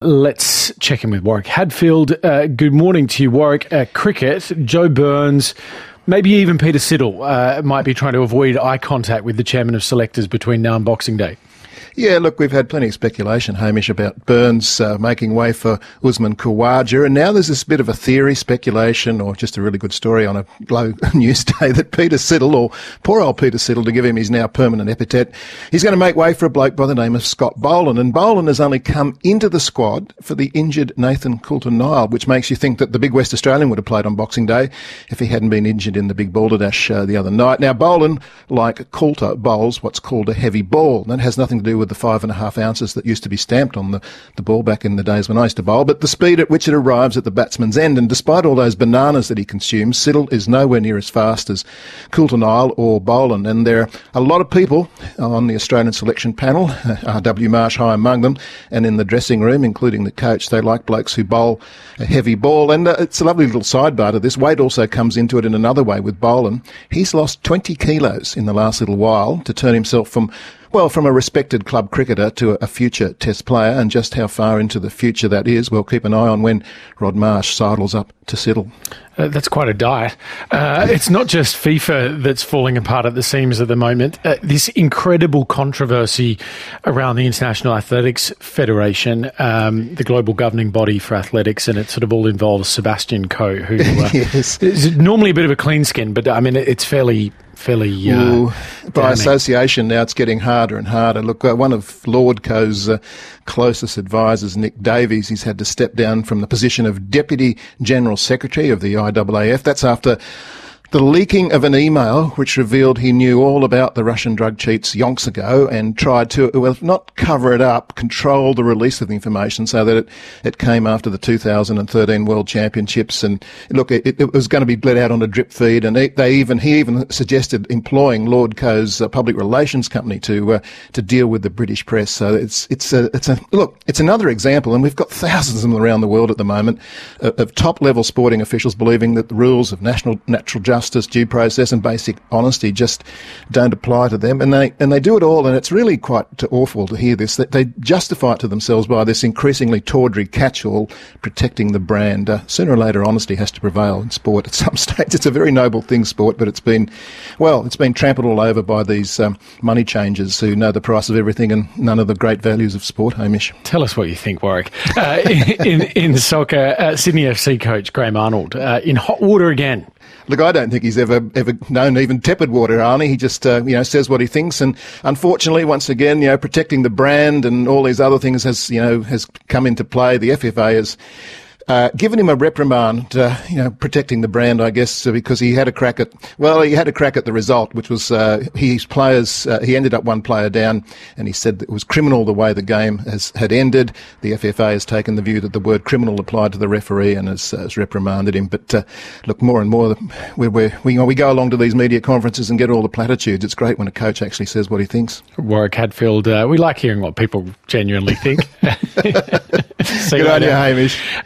Let's check in with Warwick Hadfield. Good morning to you, Warwick. Cricket, Joe Burns, maybe even Peter Siddle might be trying to avoid eye contact with the chairman of selectors between now and Boxing Day. Yeah, look, we've had plenty of speculation, Hamish, about Burns making way for Usman Khawaja, and now there's this bit of a theory, speculation, or just a really good story on a Glow news day that Peter Siddle, or poor old Peter Siddle, to give him his now permanent epithet, he's going to make way for a bloke by the name of Scott Boland. And Boland has only come into the squad for the injured Nathan Coulter-Nile, which makes you think that the big West Australian would have played on Boxing Day if he hadn't been injured in the big Balderdash the other night. Now, Boland, like Coulter, bowls what's called a heavy ball. That has nothing to do with the 5.5 ounces that used to be stamped on the ball back in the days when I used to bowl, but the speed at which it arrives at the batsman's end. And despite all those bananas that he consumes, Siddle is nowhere near as fast as Coulter-Nile or Boland. And there are a lot of people on the Australian selection panel, R.W. Marsh high among them, and in the dressing room, including the coach, they like blokes who bowl a heavy ball. And it's a lovely little sidebar to this. Weight also comes into it in another way with Boland. He's lost 20 kilos in the last little while to turn himself from a respected club cricketer to a future test player, and just how far into the future that is, we'll keep an eye on when Rod Marsh sidles up to Siddle. That's quite a diet. It's not just FIFA that's falling apart at the seams at the moment. This incredible controversy around the International Athletics Federation, the global governing body for athletics, and it sort of all involves Sebastian Coe, who yes. is normally a bit of a clean skin, but I mean, it's fairly by association now it's getting harder and harder. Look, one of Lord Coe's closest advisors, Nick Davies, he's had to step down from the position of Deputy General Secretary of the IAAF. That's after the leaking of an email which revealed he knew all about the Russian drug cheats yonks ago and tried to, well, not cover it up, control the release of the information so that it came after the 2013 World Championships. And look, it was going to be bled out on a drip feed, and he even suggested employing Lord Coe's public relations company to deal with the British press. So it's another example, and we've got thousands of them around the world at the moment of top level sporting officials believing that the rules of natural justice, due process and basic honesty just don't apply to them, and they do it all, and it's really quite awful to hear this, that they justify it to themselves by this increasingly tawdry catch-all protecting the brand. Sooner or later honesty has to prevail in sport at some stage. It's a very noble thing, sport, but it's been trampled all over by these money changers who know the price of everything and none of the great values of sport. Hamish, tell us what you think, Warwick. In soccer, Sydney FC coach Graham Arnold in hot water again. Look, I don't think he's ever known even tepid water, Arnie. He just, says what he thinks. And unfortunately, once again, protecting the brand and all these other things has come into play. The FFA has given him a reprimand, protecting the brand, I guess, because he had a crack at the result, which was his players. He ended up one player down, and he said that it was criminal the way the game had ended. The FFA has taken the view that the word criminal applied to the referee and has reprimanded him. But look, more and more, we go along to these media conferences and get all the platitudes. It's great when a coach actually says what he thinks. Warwick Hadfield, we like hearing what people genuinely think. Good on you, Hamish.